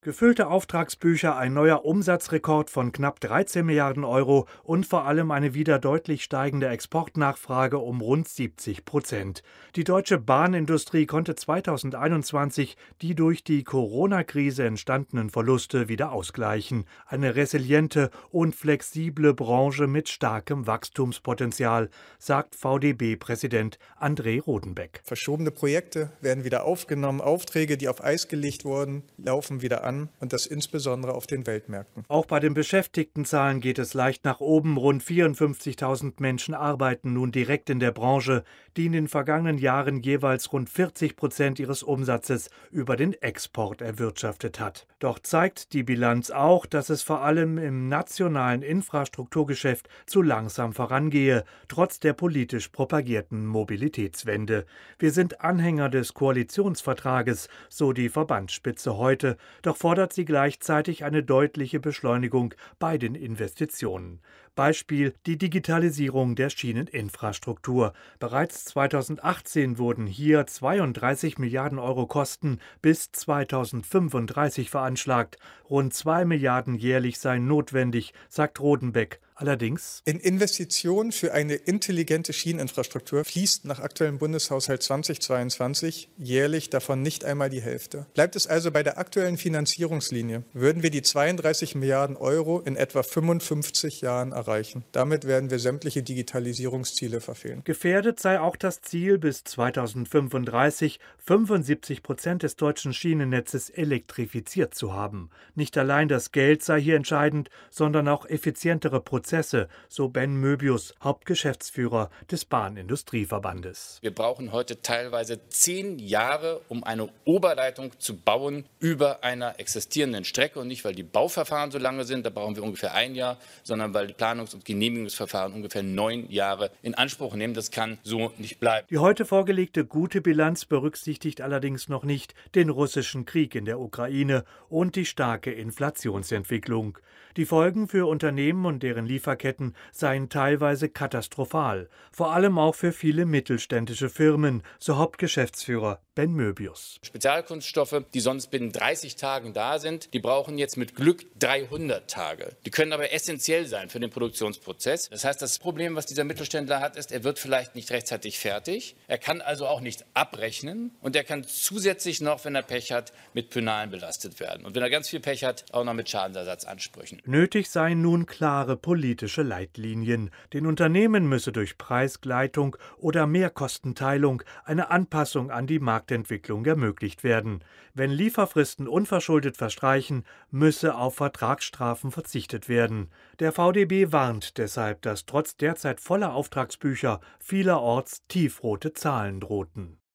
Gefüllte Auftragsbücher, ein neuer Umsatzrekord von knapp 13 Milliarden Euro und vor allem eine wieder deutlich steigende Exportnachfrage um rund 70%. Die deutsche Bahnindustrie konnte 2021 die durch die Corona-Krise entstandenen Verluste wieder ausgleichen. Eine resiliente und flexible Branche mit starkem Wachstumspotenzial, sagt VDB-Präsident André Rodenbeck. Verschobene Projekte werden wieder aufgenommen, Aufträge, die auf Eis gelegt wurden, laufen wieder an. Und das insbesondere auf den Weltmärkten. Auch bei den Beschäftigtenzahlen geht es leicht nach oben. Rund 54.000 Menschen arbeiten nun direkt in der Branche, die in den vergangenen Jahren jeweils rund 40% ihres Umsatzes über den Export erwirtschaftet hat. Doch zeigt die Bilanz auch, dass es vor allem im nationalen Infrastrukturgeschäft zu langsam vorangehe, trotz der politisch propagierten Mobilitätswende. Wir sind Anhänger des Koalitionsvertrages, so die Verbandsspitze heute, doch fordert sie gleichzeitig eine deutliche Beschleunigung bei den Investitionen. Beispiel die Digitalisierung der Schieneninfrastruktur. Bereits 2018 wurden hier 32 Milliarden Euro Kosten bis 2035 veranschlagt. Rund 2 Milliarden jährlich seien notwendig, sagt Rodenbeck. Allerdings: In Investitionen für eine intelligente Schieneninfrastruktur fließt nach aktuellem Bundeshaushalt 2022 jährlich davon nicht einmal die Hälfte. Bleibt es also bei der aktuellen Finanzierungslinie, würden wir die 32 Milliarden Euro in etwa 55 Jahren erreichen. Damit werden wir sämtliche Digitalisierungsziele verfehlen. Gefährdet sei auch das Ziel, bis 2035 75% des deutschen Schienennetzes elektrifiziert zu haben. Nicht allein das Geld sei hier entscheidend, sondern auch effizientere Prozesse, so Ben Möbius, Hauptgeschäftsführer des Bahnindustrieverbandes. Wir brauchen heute teilweise 10 Jahre, um eine Oberleitung zu bauen über einer existierenden Strecke. Und nicht, weil die Bauverfahren so lange sind, da brauchen wir ungefähr 1 Jahr, sondern weil die Planungs- und Genehmigungsverfahren ungefähr 9 Jahre in Anspruch nehmen. Das kann so nicht bleiben. Die heute vorgelegte gute Bilanz berücksichtigt allerdings noch nicht den russischen Krieg in der Ukraine und die starke Inflationsentwicklung. Die Folgen für Unternehmen und deren Lieferketten seien teilweise katastrophal, vor allem auch für viele mittelständische Firmen, so Hauptgeschäftsführer Ben Möbius. Spezialkunststoffe, die sonst binnen 30 Tagen da sind, die brauchen jetzt mit Glück 300 Tage. Die können aber essentiell sein für den Produktionsprozess. Das heißt, das Problem, was dieser Mittelständler hat, ist, er wird vielleicht nicht rechtzeitig fertig. Er kann also auch nicht abrechnen und er kann zusätzlich noch, wenn er Pech hat, mit Penalen belastet werden. Und wenn er ganz viel Pech hat, auch noch mit Schadensersatzansprüchen. Nötig seien nun klare politische Leitlinien. Den Unternehmen müsse durch Preisgleitung oder Mehrkostenteilung eine Anpassung an die Marktentwicklung ermöglicht werden. Wenn Lieferfristen unverschuldet verstreichen, müsse auf Vertragsstrafen verzichtet werden. Der VDB warnt deshalb, dass trotz derzeit voller Auftragsbücher vielerorts tiefrote Zahlen drohten.